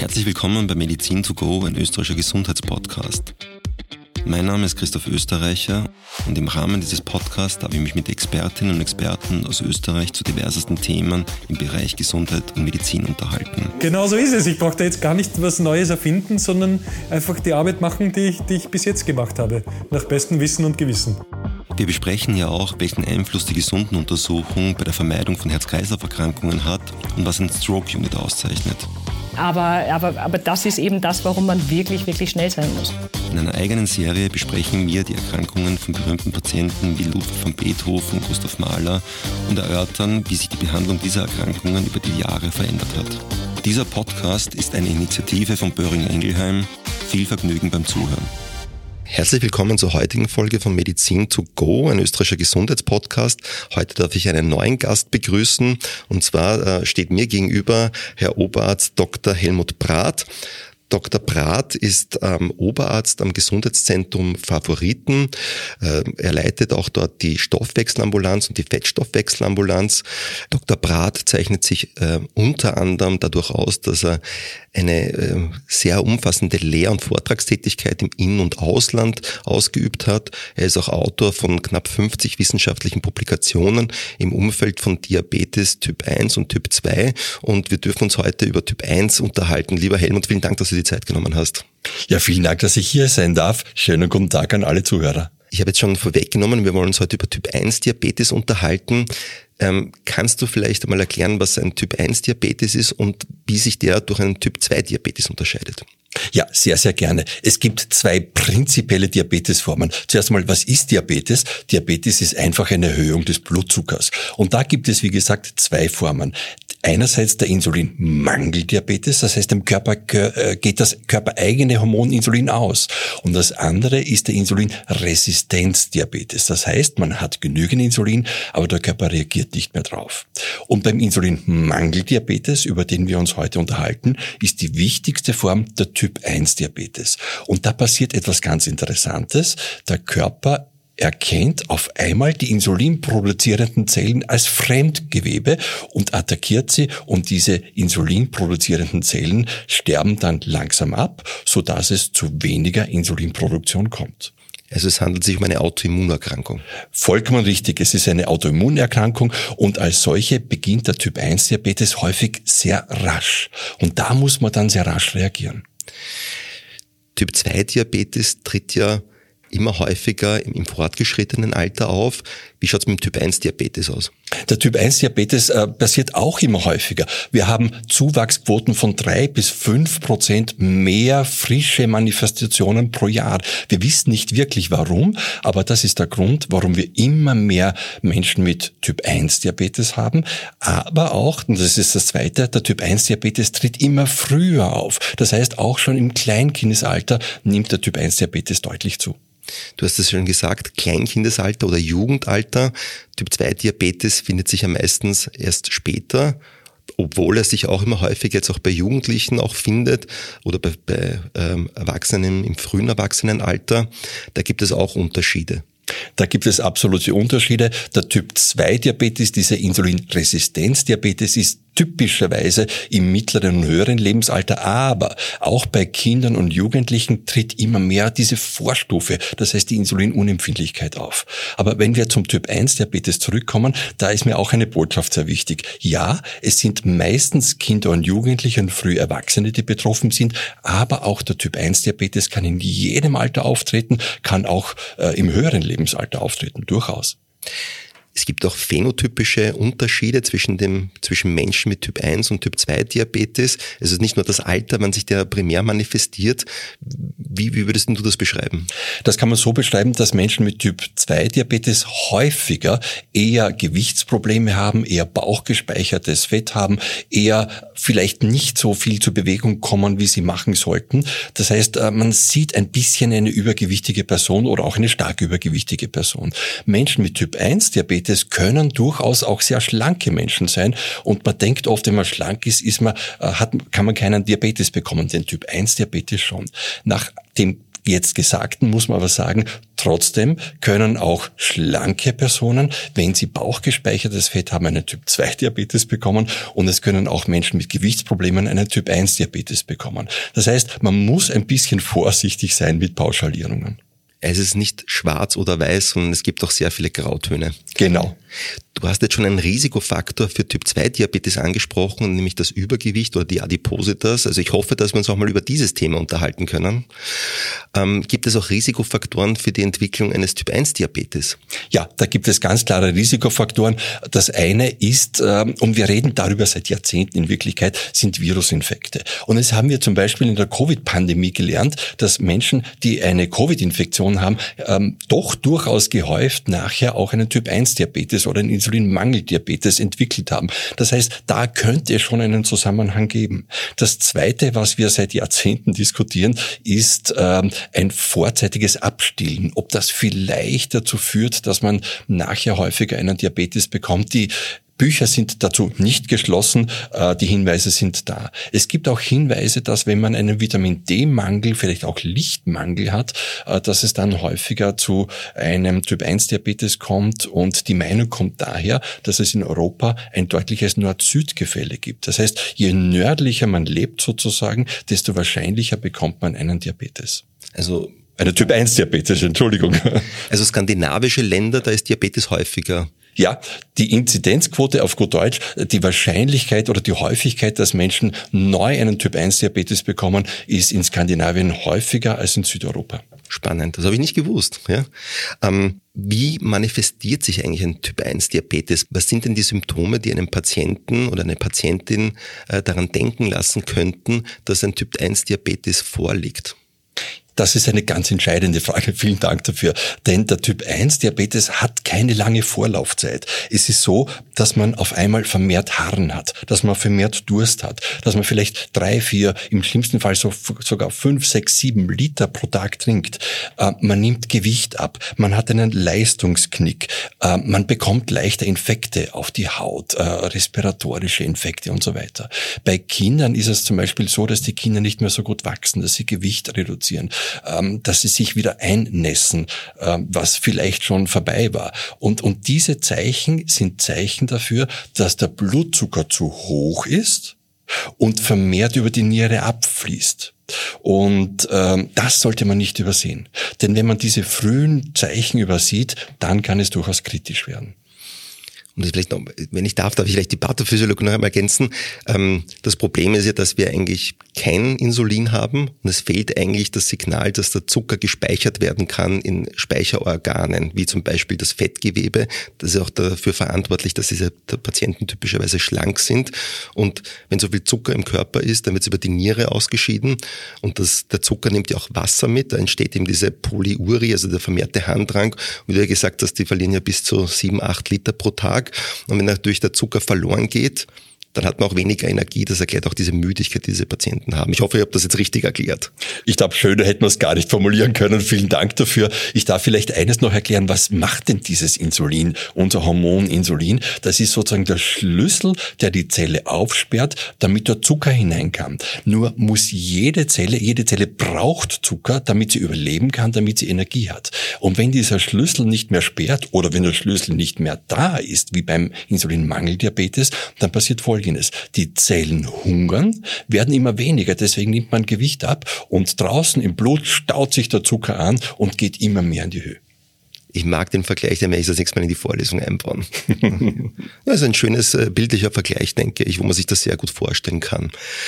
Herzlich willkommen bei Medizin to go, ein österreichischer Gesundheitspodcast. Mein Name ist Christoph Österreicher und im Rahmen dieses Podcasts darf ich mich mit Expertinnen und Experten aus Österreich zu diversesten Themen im Bereich Gesundheit und Medizin unterhalten. Genau so ist es. Ich brauche da jetzt gar nicht was Neues erfinden, sondern einfach die Arbeit machen, die ich bis jetzt gemacht habe, nach bestem Wissen und Gewissen. Wir besprechen ja auch, welchen Einfluss die Gesundenuntersuchung bei der Vermeidung von Herz-Kreislauf-Erkrankungen hat und was ein Stroke-Unit auszeichnet. Aber das ist eben das, warum man wirklich schnell sein muss. In einer eigenen Serie besprechen wir die Erkrankungen von berühmten Patienten wie Ludwig van Beethoven und Gustav Mahler und erörtern, wie sich die Behandlung dieser Erkrankungen über die Jahre verändert hat. Dieser Podcast ist eine Initiative von Boehringer Ingelheim. Viel Vergnügen beim Zuhören. Herzlich willkommen zur heutigen Folge von Medizin to go, ein österreichischer Gesundheitspodcast. Heute darf ich einen neuen Gast begrüßen und zwar steht mir gegenüber Herr Oberarzt Dr. Helmut Brath. Dr. Brath ist Oberarzt am Gesundheitszentrum Favoriten. Er leitet auch dort die Stoffwechselambulanz und die Fettstoffwechselambulanz. Dr. Brath zeichnet sich unter anderem dadurch aus, dass er eine sehr umfassende Lehr- und Vortragstätigkeit im In- und Ausland ausgeübt hat. Er ist auch Autor von knapp 50 wissenschaftlichen Publikationen im Umfeld von Diabetes Typ 1 und Typ 2 und wir dürfen uns heute über Typ 1 unterhalten. Lieber Helmut, vielen Dank, dass du die Zeit genommen hast. Ja, vielen Dank, dass ich hier sein darf. Schönen guten Tag an alle Zuhörer. Ich habe jetzt schon vorweggenommen, wir wollen uns heute über Typ 1 Diabetes unterhalten. Kannst du vielleicht einmal erklären, was ein Typ 1 Diabetes ist und wie sich der durch einen Typ 2 Diabetes unterscheidet? Ja, sehr, sehr gerne. Es gibt zwei prinzipielle Diabetesformen. Zuerst mal, was ist Diabetes? Diabetes ist einfach eine Erhöhung des Blutzuckers. Und da gibt es, wie gesagt, zwei Formen. Einerseits der Insulinmangeldiabetes, das heißt, dem Körper geht das körpereigene Hormon Insulin aus. Und das andere ist der Insulinresistenzdiabetes. Das heißt, man hat genügend Insulin, aber der Körper reagiert nicht mehr drauf. Und beim Insulinmangeldiabetes, über den wir uns heute unterhalten, ist die wichtigste Form der Typ 1 Diabetes. Und da passiert etwas ganz Interessantes. Der Körper erkennt auf einmal die insulinproduzierenden Zellen als Fremdgewebe und attackiert sie und diese insulinproduzierenden Zellen sterben dann langsam ab, sodass es zu weniger Insulinproduktion kommt. Also es handelt sich um eine Autoimmunerkrankung. Vollkommen richtig, es ist eine Autoimmunerkrankung und als solche beginnt der Typ 1 Diabetes häufig sehr rasch und da muss man dann sehr rasch reagieren. Typ 2 Diabetes tritt ja immer häufiger im fortgeschrittenen Alter auf. Wie schaut es mit dem Typ 1 Diabetes aus? Der Typ 1 Diabetes passiert auch immer häufiger. Wir haben Zuwachsquoten von 3-5% mehr frische Manifestationen pro Jahr. Wir wissen nicht wirklich warum, aber das ist der Grund, warum wir immer mehr Menschen mit Typ 1 Diabetes haben. Aber auch, und das ist das Zweite, der Typ 1 Diabetes tritt immer früher auf. Das heißt, auch schon im Kleinkindesalter nimmt der Typ 1 Diabetes deutlich zu. Du hast es schon gesagt, Kleinkindesalter oder Jugendalter. Typ 2 Diabetes findet sich ja meistens erst später, obwohl er sich auch immer häufig jetzt auch bei Jugendlichen auch findet oder bei Erwachsenen im frühen Erwachsenenalter. Da gibt es auch Unterschiede. Da gibt es absolute Unterschiede. Der Typ 2 Diabetes, dieser Insulinresistenzdiabetes, ist typischerweise im mittleren und höheren Lebensalter, aber auch bei Kindern und Jugendlichen tritt immer mehr diese Vorstufe, das heißt die Insulinunempfindlichkeit auf. Aber wenn wir zum Typ 1 Diabetes zurückkommen, da ist mir auch eine Botschaft sehr wichtig. Ja, es sind meistens Kinder und Jugendliche und früh Erwachsene, die betroffen sind, aber auch der Typ 1 Diabetes kann in jedem Alter auftreten, kann auch im höheren Lebensalter auftreten, durchaus. Es gibt auch phänotypische Unterschiede zwischen Menschen mit Typ 1 und Typ 2 Diabetes. Also nicht nur das Alter, wann sich der primär manifestiert. Wie würdest du das beschreiben? Das kann man so beschreiben, dass Menschen mit Typ 2 Diabetes häufiger eher Gewichtsprobleme haben, eher bauchgespeichertes Fett haben, eher vielleicht nicht so viel zur Bewegung kommen, wie sie machen sollten. Das heißt, man sieht ein bisschen eine übergewichtige Person oder auch eine stark übergewichtige Person. Menschen mit Typ 1 Diabetes können durchaus auch sehr schlanke Menschen sein und man denkt oft, wenn man schlank ist, kann man keinen Diabetes bekommen, den Typ 1 Diabetes schon. Nach dem jetzt Gesagten muss man aber sagen, trotzdem können auch schlanke Personen, wenn sie bauchgespeichertes Fett haben, einen Typ-2-Diabetes bekommen und es können auch Menschen mit Gewichtsproblemen einen Typ-1-Diabetes bekommen. Das heißt, man muss ein bisschen vorsichtig sein mit Pauschalierungen. Es ist nicht schwarz oder weiß, sondern es gibt auch sehr viele Grautöne. Genau. Du hast jetzt schon einen Risikofaktor für Typ-2-Diabetes angesprochen, nämlich das Übergewicht oder die Adipositas. Also ich hoffe, dass wir uns auch mal über dieses Thema unterhalten können. Gibt es auch Risikofaktoren für die Entwicklung eines Typ-1-Diabetes? Ja, da gibt es ganz klare Risikofaktoren. Das eine ist, und wir reden darüber seit Jahrzehnten in Wirklichkeit, sind Virusinfekte. Und es haben wir zum Beispiel in der Covid-Pandemie gelernt, dass Menschen, die eine Covid-Infektion haben, doch durchaus gehäuft nachher auch einen Typ-1-Diabetes oder einen Insulinmangeldiabetes entwickelt haben. Das heißt, da könnte es schon einen Zusammenhang geben. Das Zweite, was wir seit Jahrzehnten diskutieren, ist ein vorzeitiges Abstillen. Ob das vielleicht dazu führt, dass man nachher häufiger einen Diabetes bekommt. Die Bücher sind dazu nicht geschlossen, die Hinweise sind da. Es gibt auch Hinweise, dass wenn man einen Vitamin-D-Mangel, vielleicht auch Lichtmangel hat, dass es dann häufiger zu einem Typ-1-Diabetes kommt und die Meinung kommt daher, dass es in Europa ein deutliches Nord-Süd-Gefälle gibt. Das heißt, je nördlicher man lebt sozusagen, desto wahrscheinlicher bekommt man einen Diabetes. Also eine Typ-1-Diabetes, Entschuldigung. Also skandinavische Länder, da ist Diabetes häufiger. Ja, die Inzidenzquote auf gut Deutsch, die Wahrscheinlichkeit oder die Häufigkeit, dass Menschen neu einen Typ-1-Diabetes bekommen, ist in Skandinavien häufiger als in Südeuropa. Spannend, das habe ich nicht gewusst. Ja. Wie manifestiert sich eigentlich ein Typ-1-Diabetes? Was sind denn die Symptome, die einen Patienten oder eine Patientin daran denken lassen könnten, dass ein Typ-1-Diabetes vorliegt? Das ist eine ganz entscheidende Frage. Vielen Dank dafür. Denn der Typ-1-Diabetes hat keine lange Vorlaufzeit. Es ist so, dass man auf einmal vermehrt Harren hat, dass man vermehrt Durst hat, dass man vielleicht 3, 4, im schlimmsten Fall sogar 5, 6, 7 Liter pro Tag trinkt. Man nimmt Gewicht ab, man hat einen Leistungsknick, man bekommt leichte Infekte auf die Haut, respiratorische Infekte und so weiter. Bei Kindern ist es zum Beispiel so, dass die Kinder nicht mehr so gut wachsen, dass sie Gewicht reduzieren, dass sie sich wieder einnässen, was vielleicht schon vorbei war. Und diese Zeichen sind Zeichen dafür, dass der Blutzucker zu hoch ist und vermehrt über die Niere abfließt. Und das sollte man nicht übersehen. Denn wenn man diese frühen Zeichen übersieht, dann kann es durchaus kritisch werden. Und das vielleicht noch, wenn ich darf ich vielleicht die Pathophysiologie noch einmal ergänzen. Das Problem ist ja, dass wir eigentlich kein Insulin haben und es fehlt eigentlich das Signal, dass der Zucker gespeichert werden kann in Speicherorganen, wie zum Beispiel das Fettgewebe. Das ist auch dafür verantwortlich, dass diese Patienten typischerweise schlank sind. Und wenn so viel Zucker im Körper ist, dann wird es über die Niere ausgeschieden und der Zucker nimmt ja auch Wasser mit. Da entsteht eben diese Polyurie, also der vermehrte Harndrang. Und wie du ja gesagt hast, die verlieren ja bis zu 7, 8 Liter pro Tag. Und wenn natürlich der Zucker verloren geht, dann hat man auch weniger Energie. Das erklärt auch diese Müdigkeit, die diese Patienten haben. Ich hoffe, ich habe das jetzt richtig erklärt. Ich glaube, schöner hätten wir es gar nicht formulieren können. Vielen Dank dafür. Ich darf vielleicht eines noch erklären. Was macht denn dieses Insulin, unser Hormon Insulin? Das ist sozusagen der Schlüssel, der die Zelle aufsperrt, damit der Zucker hinein kann. Nur muss jede Zelle braucht Zucker, damit sie überleben kann, damit sie Energie hat. Und wenn dieser Schlüssel nicht mehr sperrt oder wenn der Schlüssel nicht mehr da ist, wie beim Insulinmangeldiabetes, dann passiert Folgendes. Die Zellen hungern, werden immer weniger, deswegen nimmt man Gewicht ab und draußen im Blut staut sich der Zucker an und geht immer mehr in die Höhe. Ich mag den Vergleich, den werde ich das nächste Mal in die Vorlesung einbauen. Das ist ein schönes bildlicher Vergleich, denke ich, wo man sich das sehr gut vorstellen kann.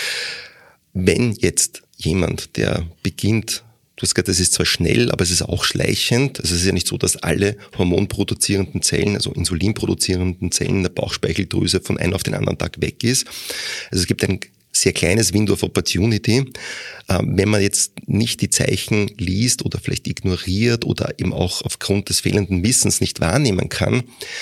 Wenn jetzt jemand, der beginnt, du hast gesagt, das ist zwar schnell, aber es ist auch schleichend. Also es ist ja nicht so, dass alle hormonproduzierenden Zellen, also insulinproduzierenden Zellen der Bauchspeicheldrüse von einem auf den anderen Tag weg ist. Also es gibt ein sehr kleines Window of Opportunity. Wenn man jetzt nicht die Zeichen liest oder vielleicht ignoriert oder eben auch aufgrund des fehlenden Wissens nicht wahrnehmen kann,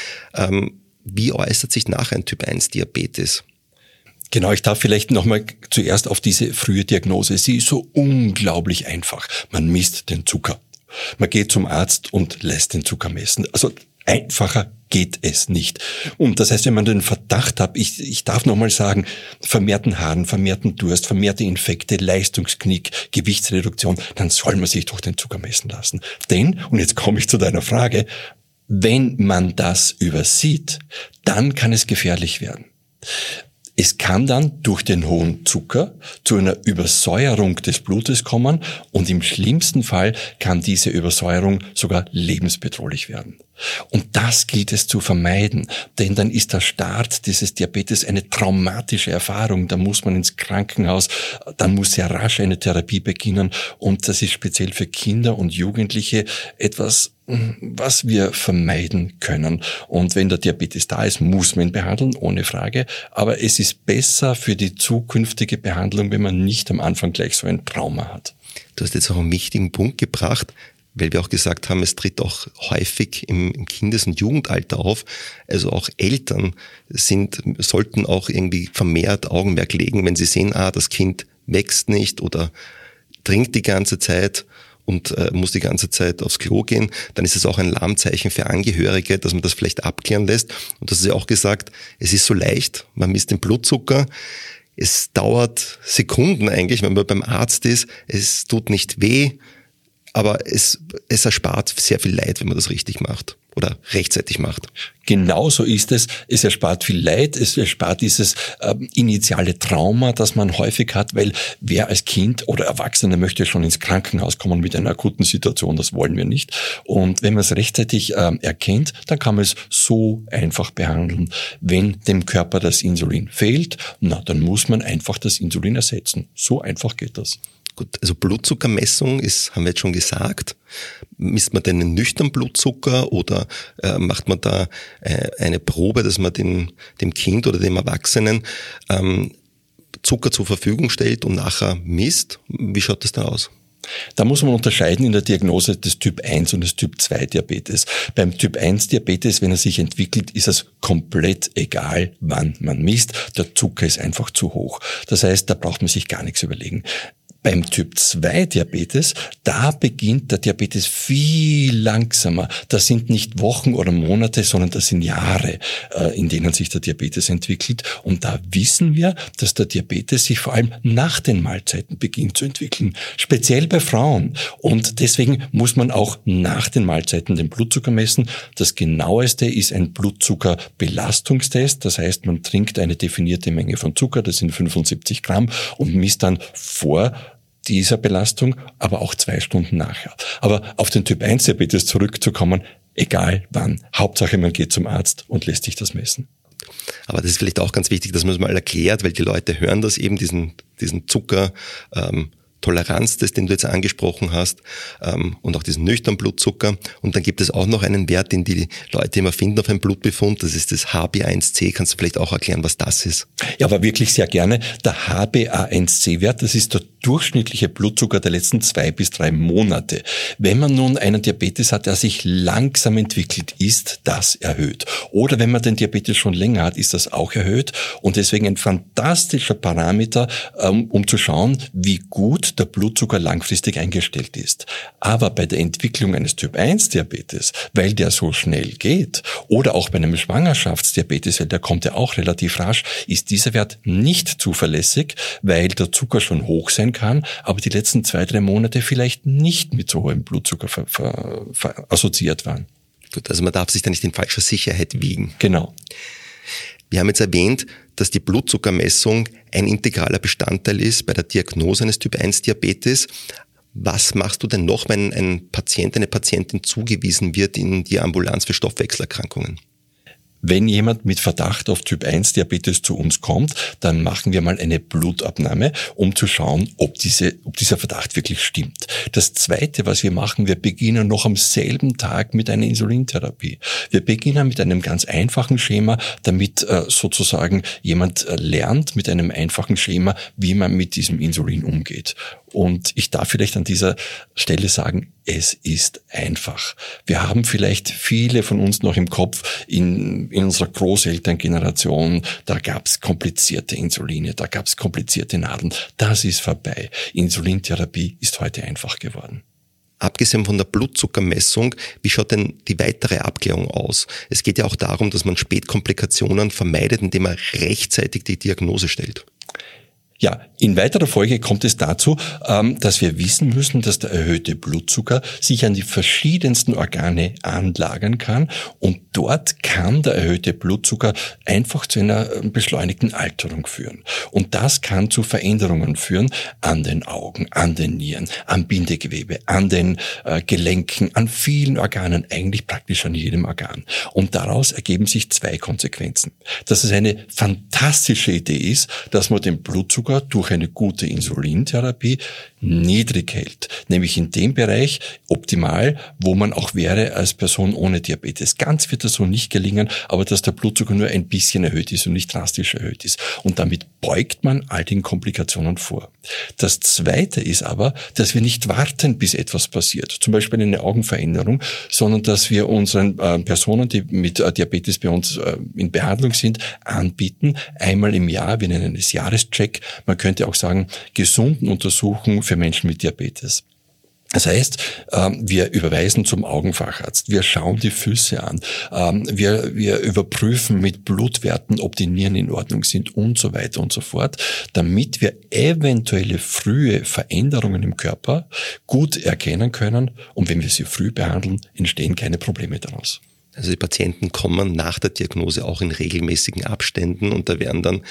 wie äußert sich nachher ein Typ-1-Diabetes? Genau, ich darf vielleicht nochmal zuerst auf diese frühe Diagnose. Sie ist so unglaublich einfach. Man misst den Zucker. Man geht zum Arzt und lässt den Zucker messen. Also einfacher geht es nicht. Und das heißt, wenn man den Verdacht hat, ich darf nochmal sagen, vermehrten Haaren, vermehrten Durst, vermehrte Infekte, Leistungsknick, Gewichtsreduktion, dann soll man sich doch den Zucker messen lassen. Denn, und jetzt komme ich zu deiner Frage, wenn man das übersieht, dann kann es gefährlich werden. Es kann dann durch den hohen Zucker zu einer Übersäuerung des Blutes kommen und im schlimmsten Fall kann diese Übersäuerung sogar lebensbedrohlich werden. Und das gilt es zu vermeiden, denn dann ist der Start dieses Diabetes eine traumatische Erfahrung. Da muss man ins Krankenhaus, dann muss sehr rasch eine Therapie beginnen und das ist speziell für Kinder und Jugendliche etwas, was wir vermeiden können. Und wenn der Diabetes da ist, muss man ihn behandeln, ohne Frage. Aber es ist besser für die zukünftige Behandlung, wenn man nicht am Anfang gleich so ein Trauma hat. Du hast jetzt auch einen wichtigen Punkt gebracht, weil wir auch gesagt haben, es tritt auch häufig im Kindes- und Jugendalter auf. Also auch Eltern sollten auch irgendwie vermehrt Augenmerk legen, wenn sie sehen, das Kind wächst nicht oder trinkt die ganze Zeit und muss die ganze Zeit aufs Klo gehen, dann ist es auch ein Alarmzeichen für Angehörige, dass man das vielleicht abklären lässt. Und das ist ja auch gesagt, es ist so leicht, man misst den Blutzucker. Es dauert Sekunden eigentlich, wenn man beim Arzt ist. Es tut nicht weh, aber es erspart sehr viel Leid, wenn man das richtig macht oder rechtzeitig macht. Genauso ist es. Es erspart viel Leid, es erspart dieses initiale Trauma, das man häufig hat, weil wer als Kind oder Erwachsener möchte schon ins Krankenhaus kommen mit einer akuten Situation, das wollen wir nicht. Und wenn man es rechtzeitig erkennt, dann kann man es so einfach behandeln. Wenn dem Körper das Insulin fehlt, dann muss man einfach das Insulin ersetzen. So einfach geht das. Gut, also Blutzuckermessung haben wir jetzt schon gesagt. Misst man denn einen nüchternen Blutzucker oder macht man da eine Probe, dass man dem Kind oder dem Erwachsenen Zucker zur Verfügung stellt und nachher misst? Wie schaut das da aus? Da muss man unterscheiden in der Diagnose des Typ 1 und des Typ 2 Diabetes. Beim Typ 1 Diabetes, wenn er sich entwickelt, ist es komplett egal, wann man misst. Der Zucker ist einfach zu hoch. Das heißt, da braucht man sich gar nichts überlegen. Beim Typ 2 Diabetes, da beginnt der Diabetes viel langsamer. Das sind nicht Wochen oder Monate, sondern das sind Jahre, in denen sich der Diabetes entwickelt. Und da wissen wir, dass der Diabetes sich vor allem nach den Mahlzeiten beginnt zu entwickeln. Speziell bei Frauen. Und deswegen muss man auch nach den Mahlzeiten den Blutzucker messen. Das genaueste ist ein Blutzuckerbelastungstest. Das heißt, man trinkt eine definierte Menge von Zucker, das sind 75 Gramm, und misst dann vor dieser Belastung, aber auch 2 Stunden nachher. Aber auf den Typ 1 Diabetes zurückzukommen, egal wann. Hauptsache, man geht zum Arzt und lässt sich das messen. Aber das ist vielleicht auch ganz wichtig, dass man es mal erklärt, weil die Leute hören das eben, diesen Zucker, Toleranztest, den du jetzt angesprochen hast, und auch diesen nüchternen Blutzucker. Und dann gibt es auch noch einen Wert, den die Leute immer finden auf einem Blutbefund. Das ist das HbA1c. Kannst du vielleicht auch erklären, was das ist? Ja, aber wirklich sehr gerne. Der HbA1c-Wert, das ist der durchschnittliche Blutzucker der letzten 2 bis 3 Monate. Wenn man nun einen Diabetes hat, der sich langsam entwickelt, ist das erhöht. Oder wenn man den Diabetes schon länger hat, ist das auch erhöht. Und deswegen ein fantastischer Parameter, um zu schauen, wie gut der Blutzucker langfristig eingestellt ist. Aber bei der Entwicklung eines Typ-1-Diabetes, weil der so schnell geht, oder auch bei einem Schwangerschaftsdiabetes, weil der kommt ja auch relativ rasch, ist dieser Wert nicht zuverlässig, weil der Zucker schon hoch sein kann, aber die letzten 2-3 Monate vielleicht nicht mit so hohem Blutzucker assoziiert waren. Gut, also man darf sich da nicht in falscher Sicherheit wiegen. Genau. Wir haben jetzt erwähnt, dass die Blutzuckermessung ein integraler Bestandteil ist bei der Diagnose eines Typ-1-Diabetes. Was machst du denn noch, wenn ein Patient, eine Patientin zugewiesen wird in die Ambulanz für Stoffwechselerkrankungen? Wenn jemand mit Verdacht auf Typ-1-Diabetes zu uns kommt, dann machen wir mal eine Blutabnahme, um zu schauen, ob dieser Verdacht wirklich stimmt. Das Zweite, was wir machen, wir beginnen noch am selben Tag mit einer Insulintherapie. Wir beginnen mit einem ganz einfachen Schema, damit sozusagen jemand lernt mit einem einfachen Schema, wie man mit diesem Insulin umgeht. Und ich darf vielleicht an dieser Stelle sagen, es ist einfach. Wir haben vielleicht viele von uns noch im Kopf, in unserer Großelterngeneration, da gab's komplizierte Insuline, da gab's komplizierte Nadeln. Das ist vorbei. Insulintherapie ist heute einfach geworden. Abgesehen von der Blutzuckermessung, wie schaut denn die weitere Abklärung aus? Es geht ja auch darum, dass man Spätkomplikationen vermeidet, indem man rechtzeitig die Diagnose stellt. Ja, in weiterer Folge kommt es dazu, dass wir wissen müssen, dass der erhöhte Blutzucker sich an die verschiedensten Organe anlagern kann und dort kann der erhöhte Blutzucker einfach zu einer beschleunigten Alterung führen. Und das kann zu Veränderungen führen an den Augen, an den Nieren, am Bindegewebe, an den Gelenken, an vielen Organen, eigentlich praktisch an jedem Organ. Und daraus ergeben sich zwei Konsequenzen. Dass es eine fantastische Idee ist, dass man den Blutzucker durch eine gute Insulintherapie niedrig hält, nämlich in dem Bereich optimal, wo man auch wäre als Person ohne Diabetes. Ganz wird das so nicht gelingen, aber dass der Blutzucker nur ein bisschen erhöht ist und nicht drastisch erhöht ist. Und damit beugt man all den Komplikationen vor. Das Zweite ist aber, dass wir nicht warten, bis etwas passiert, zum Beispiel eine Augenveränderung, sondern dass wir unseren Personen, die mit Diabetes bei uns in Behandlung sind, anbieten, einmal im Jahr, wir nennen es Jahrescheck, man könnte auch sagen, gesunden Untersuchungen für Menschen mit Diabetes. Das heißt, wir überweisen zum Augenfacharzt, wir schauen die Füße an, wir überprüfen mit Blutwerten, ob die Nieren in Ordnung sind und so weiter und so fort, damit wir eventuelle frühe Veränderungen im Körper gut erkennen können und wenn wir sie früh behandeln, entstehen keine Probleme daraus. Also die Patienten kommen nach der Diagnose auch in regelmäßigen Abständen und da werden dann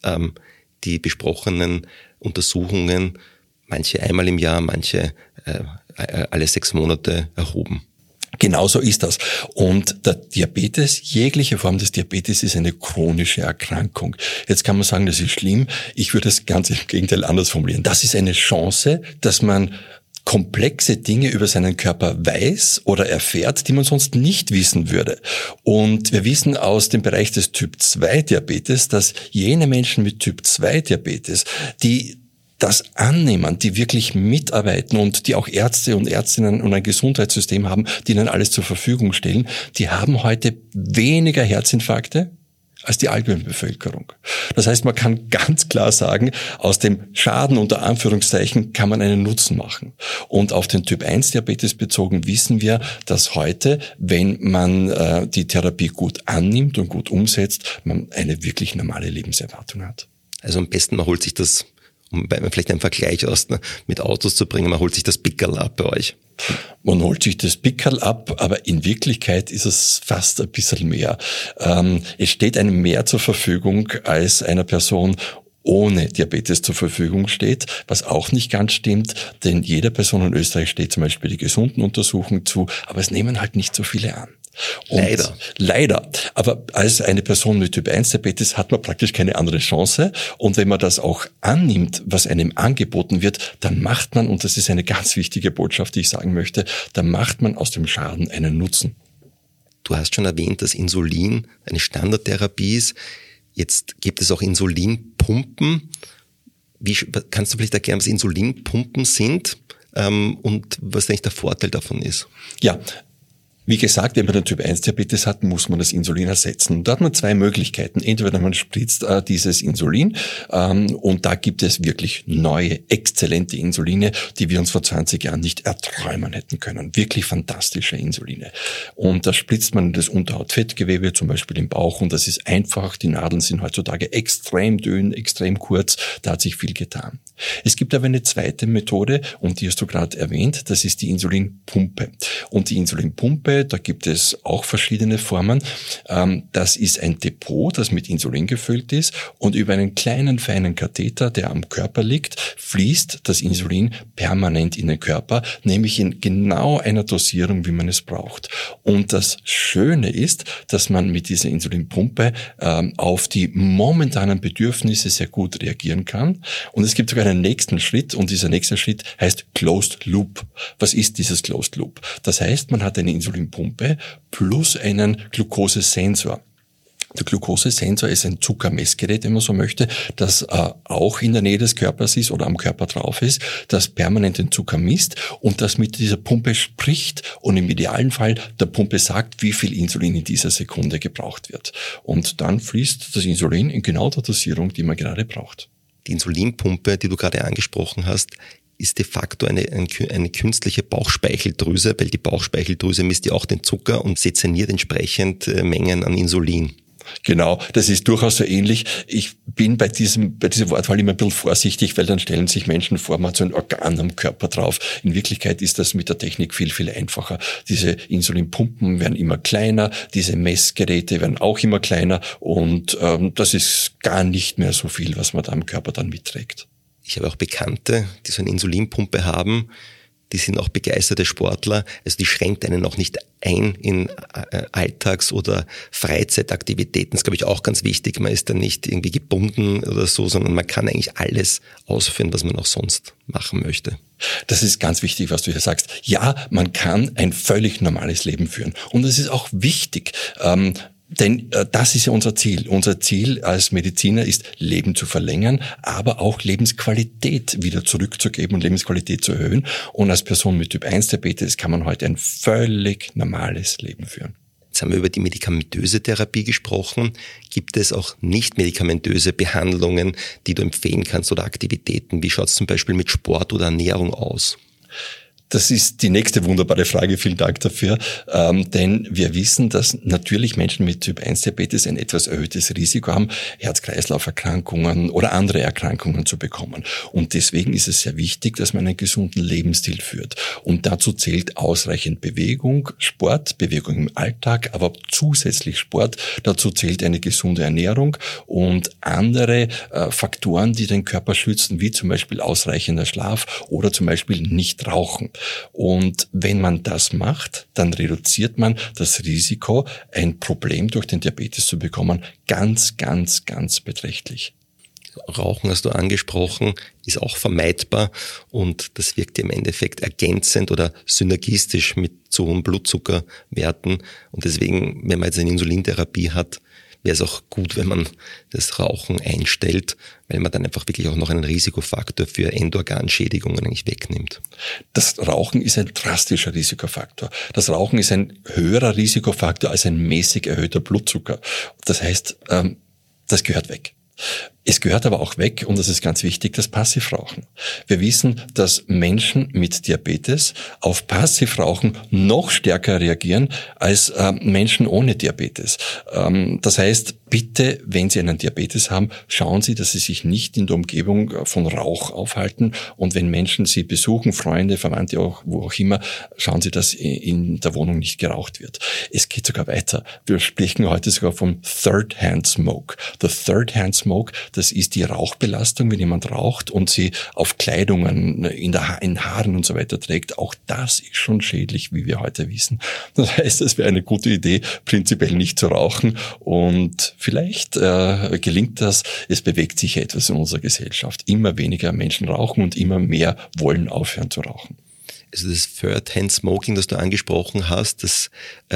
die besprochenen Untersuchungen, manche einmal im Jahr, manche alle 6 Monate erhoben. Genau so ist das. Und der Diabetes, jegliche Form des Diabetes ist eine chronische Erkrankung. Jetzt kann man sagen, das ist schlimm. Ich würde es ganz im Gegenteil anders formulieren. Das ist eine Chance, dass man komplexe Dinge über seinen Körper weiß oder erfährt, die man sonst nicht wissen würde. Und wir wissen aus dem Bereich des Typ-2-Diabetes, dass jene Menschen mit Typ-2-Diabetes, die das annehmen, die wirklich mitarbeiten und die auch Ärzte und Ärztinnen und ein Gesundheitssystem haben, die ihnen alles zur Verfügung stellen, die haben heute weniger Herzinfarkte als die allgemeine Bevölkerung. Das heißt, man kann ganz klar sagen, aus dem Schaden unter Anführungszeichen kann man einen Nutzen machen. Und auf den Typ-1-Diabetes bezogen wissen wir, dass heute, wenn man die Therapie gut annimmt und gut umsetzt, man eine wirklich normale Lebenserwartung hat. Also am besten, man holt sich das, um vielleicht einen Vergleich mit Autos zu bringen, man holt sich das Pickerl ab bei euch. Man holt sich das Pickerl ab, aber in Wirklichkeit ist es fast ein bisschen mehr. Es steht einem mehr zur Verfügung als einer Person ohne Diabetes zur Verfügung steht, was auch nicht ganz stimmt, denn jeder Person in Österreich steht zum Beispiel die Gesundenuntersuchung zu, aber es nehmen halt nicht so viele an. Und leider. Aber als eine Person mit Typ-1-Diabetes hat man praktisch keine andere Chance. Und wenn man das auch annimmt, was einem angeboten wird, dann macht man, und das ist eine ganz wichtige Botschaft, die ich sagen möchte, dann macht man aus dem Schaden einen Nutzen. Du hast schon erwähnt, dass Insulin eine Standardtherapie ist. Jetzt gibt es auch Insulinpumpen. Kannst du vielleicht erklären, was Insulinpumpen sind und was eigentlich der Vorteil davon ist? Ja. Wie gesagt, wenn man den Typ-1-Diabetes hat, muss man das Insulin ersetzen. Und da hat man 2 Möglichkeiten. Entweder man spritzt dieses Insulin und da gibt es wirklich neue, exzellente Insuline, die wir uns vor 20 Jahren nicht erträumen hätten können. Wirklich fantastische Insuline. Und da spritzt man das Unterhautfettgewebe, zum Beispiel im Bauch, und das ist einfach. Die Nadeln sind heutzutage extrem dünn, extrem kurz. Da hat sich viel getan. Es gibt aber eine zweite Methode, und die hast du gerade erwähnt, das ist die Insulinpumpe. Und die Insulinpumpe, da gibt es auch verschiedene Formen. Das ist ein Depot, das mit Insulin gefüllt ist, und über einen kleinen, feinen Katheter, der am Körper liegt, fließt das Insulin permanent in den Körper, nämlich in genau einer Dosierung, wie man es braucht. Und das Schöne ist, dass man mit dieser Insulinpumpe auf die momentanen Bedürfnisse sehr gut reagieren kann. Und es gibt sogar einen nächsten Schritt, und dieser nächste Schritt heißt Closed Loop. Was ist dieses Closed Loop? Das heißt, man hat eine Insulinpumpe plus einen Glukosesensor. Der Glukosesensor ist ein Zuckermessgerät, wenn man so möchte, das auch in der Nähe des Körpers ist oder am Körper drauf ist, das permanent den Zucker misst und das mit dieser Pumpe spricht und im idealen Fall der Pumpe sagt, wie viel Insulin in dieser Sekunde gebraucht wird. Und dann fließt das Insulin in genau der Dosierung, die man gerade braucht. Die Insulinpumpe, die du gerade angesprochen hast, ist de facto eine künstliche Bauchspeicheldrüse, weil die Bauchspeicheldrüse misst ja auch den Zucker und sezerniert entsprechend Mengen an Insulin. Genau, das ist durchaus so ähnlich. Ich bin bei dieser Wortwahl immer ein bisschen vorsichtig, weil dann stellen sich Menschen vor, man hat so ein Organ am Körper drauf. In Wirklichkeit ist das mit der Technik viel, viel einfacher. Diese Insulinpumpen werden immer kleiner, diese Messgeräte werden auch immer kleiner und das ist gar nicht mehr so viel, was man da am Körper dann mitträgt. Ich habe auch Bekannte, die so eine Insulinpumpe haben. Die sind auch begeisterte Sportler. Also die schränkt einen auch nicht ein in Alltags- oder Freizeitaktivitäten. Das ist, glaube ich, auch ganz wichtig. Man ist da nicht irgendwie gebunden oder so, sondern man kann eigentlich alles ausführen, was man auch sonst machen möchte. Das ist ganz wichtig, was du hier sagst. Ja, man kann ein völlig normales Leben führen. Und es ist auch wichtig, denn das ist ja unser Ziel. Unser Ziel als Mediziner ist, Leben zu verlängern, aber auch Lebensqualität wieder zurückzugeben und Lebensqualität zu erhöhen. Und als Person mit Typ-1-Diabetes kann man heute ein völlig normales Leben führen. Jetzt haben wir über die medikamentöse Therapie gesprochen. Gibt es auch nicht medikamentöse Behandlungen, die du empfehlen kannst oder Aktivitäten? Wie schaut es zum Beispiel mit Sport oder Ernährung aus? Das ist die nächste wunderbare Frage. Vielen Dank dafür. Denn wir wissen, dass natürlich Menschen mit Typ-1-Diabetes ein etwas erhöhtes Risiko haben, Herz-Kreislauf-Erkrankungen oder andere Erkrankungen zu bekommen. Und deswegen ist es sehr wichtig, dass man einen gesunden Lebensstil führt. Und dazu zählt ausreichend Bewegung, Sport, Bewegung im Alltag, aber zusätzlich Sport. Dazu zählt eine gesunde Ernährung und andere Faktoren, die den Körper schützen, wie zum Beispiel ausreichender Schlaf oder zum Beispiel nicht rauchen. Und wenn man das macht, dann reduziert man das Risiko, ein Problem durch den Diabetes zu bekommen, ganz, ganz, ganz beträchtlich. Rauchen hast du angesprochen, ist auch vermeidbar und das wirkt im Endeffekt ergänzend oder synergistisch mit zu hohen Blutzuckerwerten. Und deswegen, wenn man jetzt eine Insulintherapie hat, wäre es auch gut, wenn man das Rauchen einstellt, weil man dann einfach wirklich auch noch einen Risikofaktor für Endorganschädigungen eigentlich wegnimmt. Das Rauchen ist ein drastischer Risikofaktor. Das Rauchen ist ein höherer Risikofaktor als ein mäßig erhöhter Blutzucker. Das heißt, das gehört weg. Es gehört aber auch weg, und das ist ganz wichtig, das Passivrauchen. Wir wissen, dass Menschen mit Diabetes auf Passivrauchen noch stärker reagieren als Menschen ohne Diabetes. Das heißt, bitte, wenn Sie einen Diabetes haben, schauen Sie, dass Sie sich nicht in der Umgebung von Rauch aufhalten. Und wenn Menschen Sie besuchen, Freunde, Verwandte, auch, wo auch immer, schauen Sie, dass in der Wohnung nicht geraucht wird. Es geht sogar weiter. Wir sprechen heute sogar vom Third-Hand Smoke. Der Third-Hand Smoke, das ist die Rauchbelastung, wenn jemand raucht und sie auf Kleidungen, in Haaren und so weiter trägt. Auch das ist schon schädlich, wie wir heute wissen. Das heißt, es wäre eine gute Idee, prinzipiell nicht zu rauchen. Und vielleicht gelingt das. Es bewegt sich etwas in unserer Gesellschaft. Immer weniger Menschen rauchen und immer mehr wollen aufhören zu rauchen. Also das Third-Hand-Smoking, das du angesprochen hast, das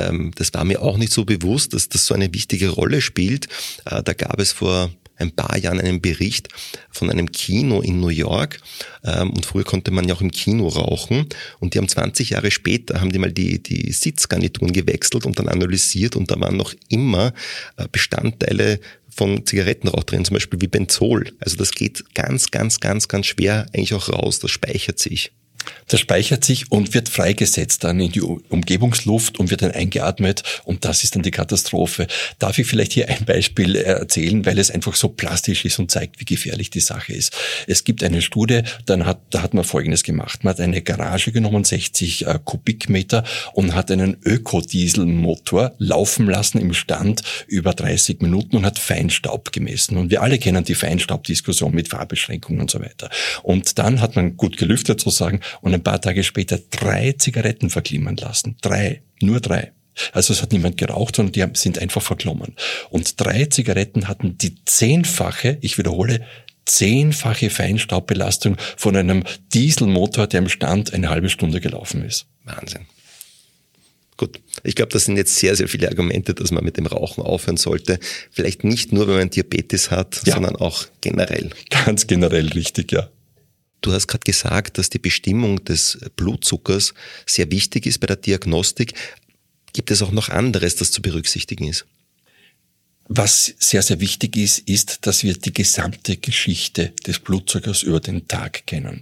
war mir auch nicht so bewusst, dass das so eine wichtige Rolle spielt. Da gab es vor ein paar Jahren einen Bericht von einem Kino in New York, und früher konnte man ja auch im Kino rauchen, und die haben 20 Jahre später, haben die mal die Sitzgarnituren gewechselt und dann analysiert, und da waren noch immer Bestandteile von Zigarettenrauch drin, zum Beispiel wie Benzol. Also das geht ganz, ganz, ganz, ganz schwer eigentlich auch raus, das speichert sich. Das speichert sich und wird freigesetzt dann in die Umgebungsluft und wird dann eingeatmet, und das ist dann die Katastrophe. Darf ich vielleicht hier ein Beispiel erzählen, weil es einfach so plastisch ist und zeigt, wie gefährlich die Sache ist. Es gibt eine Studie, da hat man Folgendes gemacht. Man hat eine Garage genommen, 60 Kubikmeter, und hat einen Ökodieselmotor laufen lassen im Stand über 30 Minuten und hat Feinstaub gemessen. Und wir alle kennen die Feinstaubdiskussion mit Fahrbeschränkungen und so weiter. Und dann hat man gut gelüftet sozusagen und ein paar Tage später 3 Zigaretten verglimmern lassen. 3, nur 3. Also es hat niemand geraucht, sondern die sind einfach verklommen. Und 3 Zigaretten hatten die 10-fache, ich wiederhole, 10-fache Feinstaubbelastung von einem Dieselmotor, der im Stand eine halbe Stunde gelaufen ist. Wahnsinn. Gut, ich glaube, das sind jetzt sehr, sehr viele Argumente, dass man mit dem Rauchen aufhören sollte. Vielleicht nicht nur, wenn man Diabetes hat, ja, sondern auch generell. Ganz generell richtig, ja. Du hast gerade gesagt, dass die Bestimmung des Blutzuckers sehr wichtig ist bei der Diagnostik. Gibt es auch noch anderes, das zu berücksichtigen ist? Was sehr, sehr wichtig ist, dass wir die gesamte Geschichte des Blutzuckers über den Tag kennen.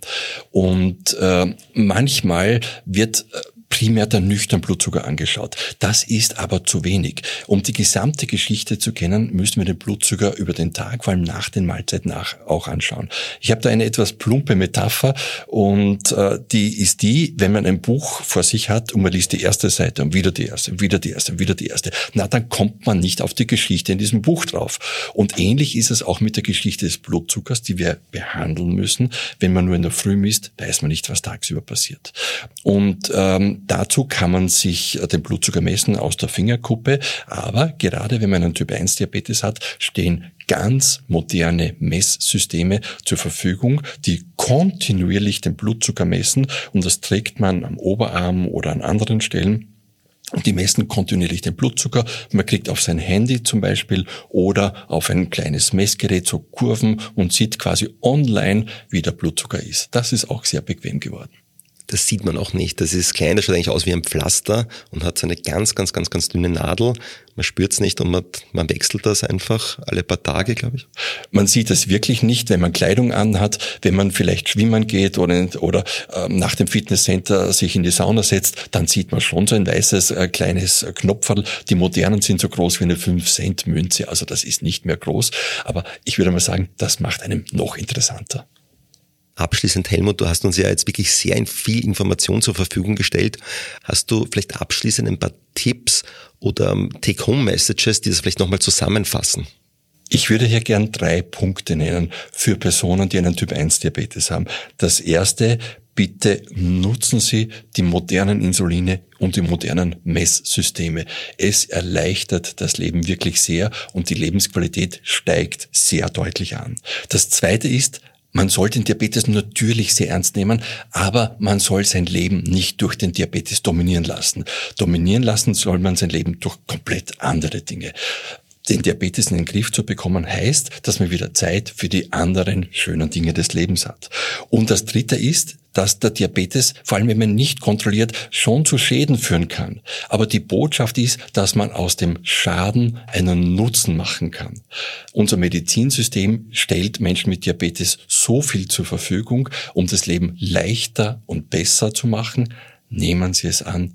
Und manchmal wird primär der nüchterne Blutzucker angeschaut. Das ist aber zu wenig. Um die gesamte Geschichte zu kennen, müssen wir den Blutzucker über den Tag, vor allem nach den Mahlzeiten auch anschauen. Ich habe da eine etwas plumpe Metapher und die ist wenn man ein Buch vor sich hat und man liest die erste Seite und wieder die erste, und wieder die erste, und wieder die erste, dann kommt man nicht auf die Geschichte in diesem Buch drauf. Und ähnlich ist es auch mit der Geschichte des Blutzuckers, die wir behandeln müssen. Wenn man nur in der Früh misst, weiß man nicht, was tagsüber passiert. Und dazu kann man sich den Blutzucker messen aus der Fingerkuppe, aber gerade wenn man einen Typ-1-Diabetes hat, stehen ganz moderne Messsysteme zur Verfügung, die kontinuierlich den Blutzucker messen und das trägt man am Oberarm oder an anderen Stellen. Und die messen kontinuierlich den Blutzucker. Man kriegt auf sein Handy zum Beispiel oder auf ein kleines Messgerät so Kurven und sieht quasi online, wie der Blutzucker ist. Das ist auch sehr bequem geworden. Das sieht man auch nicht. Das ist klein, das schaut eigentlich aus wie ein Pflaster und hat so eine ganz dünne Nadel. Man spürt es nicht und man wechselt das einfach alle paar Tage, glaube ich. Man sieht es wirklich nicht, wenn man Kleidung anhat, wenn man vielleicht schwimmen geht oder nach dem Fitnesscenter sich in die Sauna setzt, dann sieht man schon so ein weißes kleines Knopferl. Die modernen sind so groß wie eine 5-Cent-Münze, also das ist nicht mehr groß. Aber ich würde mal sagen, das macht einem noch interessanter. Abschließend, Helmut, du hast uns ja jetzt wirklich sehr viel Information zur Verfügung gestellt. Hast du vielleicht abschließend ein paar Tipps oder Take-Home-Messages, die das vielleicht nochmal zusammenfassen? Ich würde hier gern 3 Punkte nennen für Personen, die einen Typ-1-Diabetes haben. Das erste, bitte nutzen Sie die modernen Insuline und die modernen Messsysteme. Es erleichtert das Leben wirklich sehr und die Lebensqualität steigt sehr deutlich an. Das zweite ist, man soll den Diabetes natürlich sehr ernst nehmen, aber man soll sein Leben nicht durch den Diabetes dominieren lassen. Dominieren lassen soll man sein Leben durch komplett andere Dinge. Den Diabetes in den Griff zu bekommen heißt, dass man wieder Zeit für die anderen schönen Dinge des Lebens hat. Und das dritte ist, dass der Diabetes, vor allem wenn man nicht kontrolliert, schon zu Schäden führen kann. Aber die Botschaft ist, dass man aus dem Schaden einen Nutzen machen kann. Unser Medizinsystem stellt Menschen mit Diabetes so viel zur Verfügung, um das Leben leichter und besser zu machen. Nehmen Sie es an.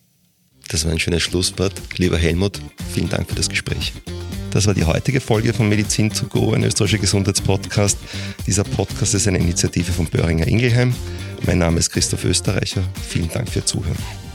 Das war ein schönes Schlusswort. Lieber Helmut, vielen Dank für das Gespräch. Das war die heutige Folge von Medizin to go, ein österreichischer Gesundheitspodcast. Dieser Podcast ist eine Initiative von Boehringer Ingelheim. Mein Name ist Christoph Österreicher. Vielen Dank für Zuhören.